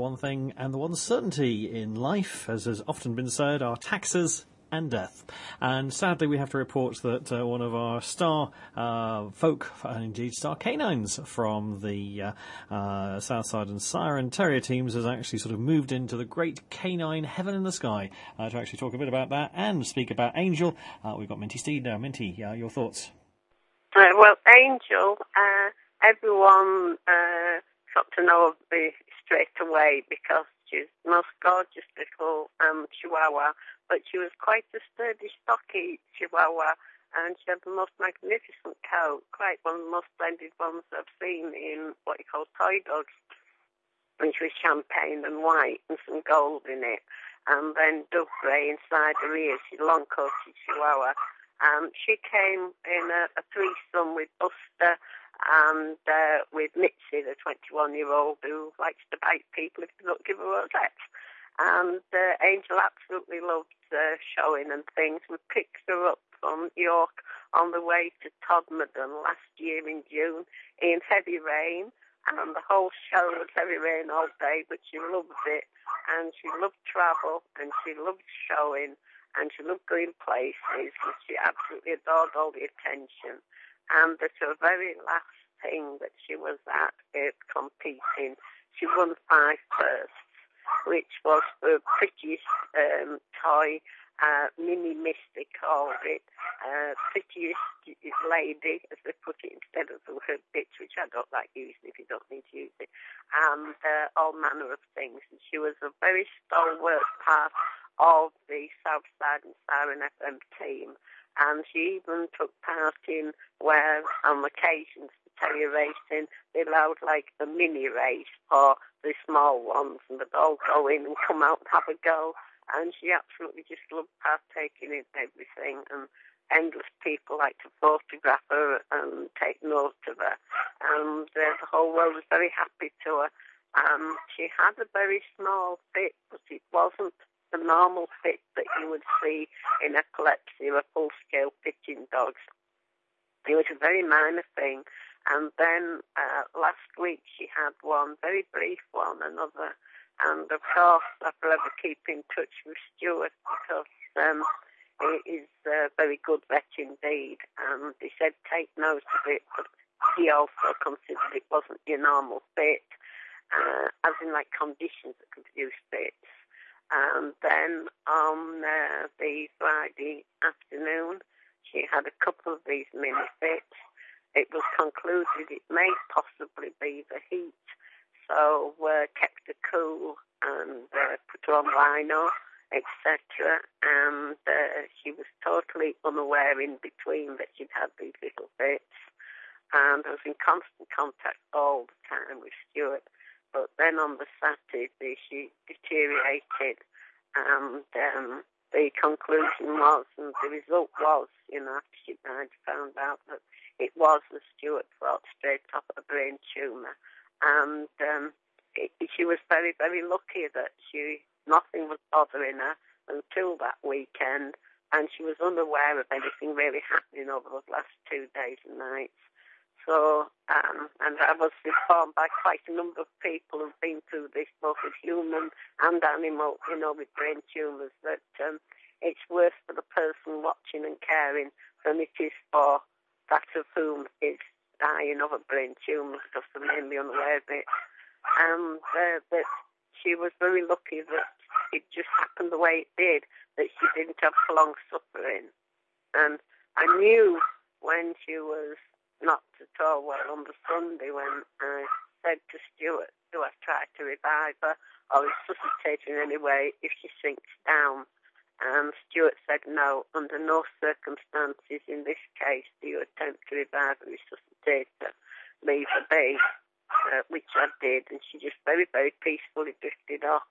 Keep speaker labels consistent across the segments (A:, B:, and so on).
A: one thing, and the one certainty in life, as has often been said, are taxes and death. And sadly, we have to report that one of our star folk, and indeed star canines from the Southside and Siren Terrier teams has actually sort of moved into the great canine heaven in the sky. To actually talk a bit about that and speak about Angel, we've got Minty Steed now. Minty, your thoughts?
B: Well, Angel, everyone got to know her straight away because she's the most gorgeous little Chihuahua, but she was quite a sturdy, stocky Chihuahua, and she had the most magnificent coat, quite one of the most splendid ones I've seen in what you call toy dogs, which was champagne and white and some gold in it, and then dove grey inside her ears. She's a long-coated Chihuahua. She came in a threesome with Buster and with Mitzi, the 21-year-old who likes to bite people if they don't give her rosettes. And Angel absolutely loved showing and things. We picked her up from York on the way to Todmorden last year in June in heavy rain, and the whole show was heavy rain all day, but she loved it, and she loved travel, and she loved showing, and she loved going places, and she absolutely adored all the attention. And at her very last thing that she was at competing, she won 5 firsts, which was the prettiest toy, Mini Misty called it, prettiest lady, as they put it, instead of the word bitch, which I don't like using if you don't need to use it, and all manner of things. And she was a very stalwart part of the Southside and Siren FM team, and she even took part in where, on occasions, the terrier racing, they allowed like a mini race for the small ones, and they'd all go in and come out and have a go, and she absolutely just loved partaking in everything, and endless people like to photograph her and take note of her, and the whole world was very happy to her. She had a very small fit, but it wasn't the normal fit that you would see in epilepsy or full-scale pitching dogs. It was a very minor thing. And then last week she had one, very brief one, another. And of course I forever keep in touch with Stuart because he is a very good vet indeed. And he said take note of it, but he also considered it wasn't your normal fit, as in like conditions that could produce fits. And then on the Friday afternoon, she had a couple of these mini fits. It was concluded it may possibly be the heat, so kept her cool and put her on lino, etc. And she was totally unaware in between that she'd had these little fits. And I was in constant contact all the time with Stuart. But then on the Saturday, she deteriorated, and the conclusion was, and the result was, after she died, found out that it was, as Stuart thought, straight off a brain tumour. And she was very, very lucky that nothing was bothering her until that weekend, and she was unaware of anything really happening over those last 2 days and nights. So, and I was informed by quite a number of people who've been through this, both with human and animal, with brain tumours, that it's worse for the person watching and caring than it is for that of whom is dying of a brain tumour, because they're mainly unaware of it. And that she was very lucky that it just happened the way it did, that she didn't have prolonged suffering. And I knew when she was not at all well on the Sunday, when I said to Stuart, do I try to revive her or resuscitate her in any way if she sinks down? And Stuart said no, under no circumstances in this case do you attempt to revive or resuscitate her, leave her be, which I did, and she just very, very peacefully drifted off.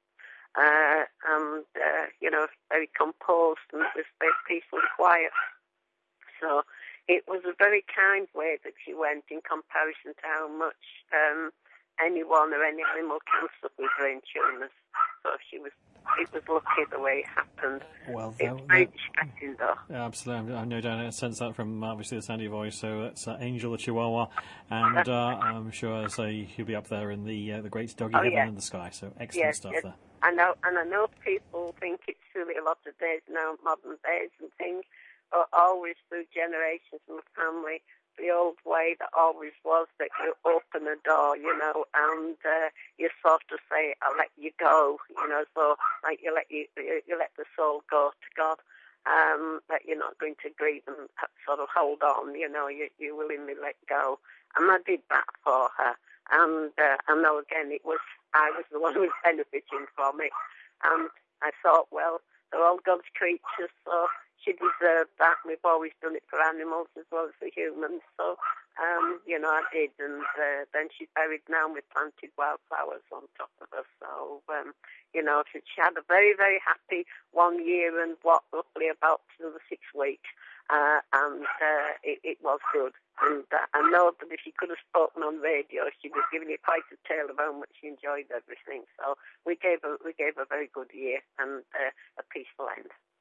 B: Very composed, and it was very peaceful and quiet. So it was a very kind way that she went in comparison to how much anyone or any animal can suffer with brain tumours. So it was lucky the way it happened.
A: Well,
B: It's very distressing, though.
A: Absolutely. I know Dan sense that from obviously the sound of your voice. So that's Angel the Chihuahua, and I'm sure he'll be up there in the great doggy heaven in the sky. So excellent stuff there.
B: I know people think it's silly a lot of days now, modern days and things, but always through generations in the family, the old way that always was that you open a door, and you sort of say, "I'll let you go," so like you let the soul go to God, that you're not going to grieve and sort of hold on, you willingly let go. And I did that for her, and I know again I was the one who was benefiting from it, and I thought, well, they're all God's creatures, so she deserved that. We've always done it for animals as well as for humans. So, I did. And then she's buried now with planted wildflowers on top of her. So, she had a very, very happy 1 year and roughly about another 6 weeks. And it was good. And I know that if she could have spoken on radio, she would have given you quite a tale of how much she enjoyed everything. So we gave her a very good year and a peaceful end.